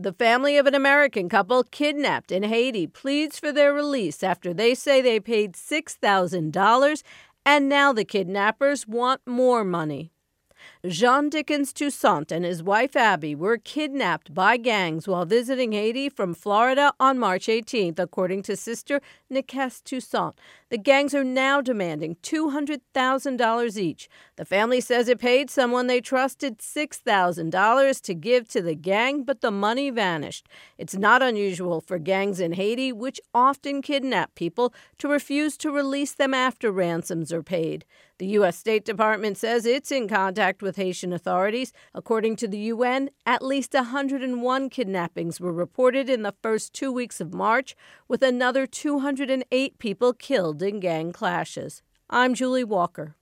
The family of an American couple kidnapped in Haiti pleads for their release after they say they paid $6,000 and now the kidnappers want more money. Jean Dickens Toussaint and his wife Abby were kidnapped by gangs while visiting Haiti from Florida on March 18th, according to sister Nikes Toussaint. The gangs are now demanding $200,000 each. The family says it paid someone they trusted $6,000 to give to the gang, but the money vanished. It's not unusual for gangs in Haiti, which often kidnap people, to refuse to release them after ransoms are paid. The U.S. State Department says it's in contact with Haitian authorities. According to the UN, at least 101 kidnappings were reported in the first 2 weeks of March, with another 208 people killed in gang clashes. I'm Julie Walker.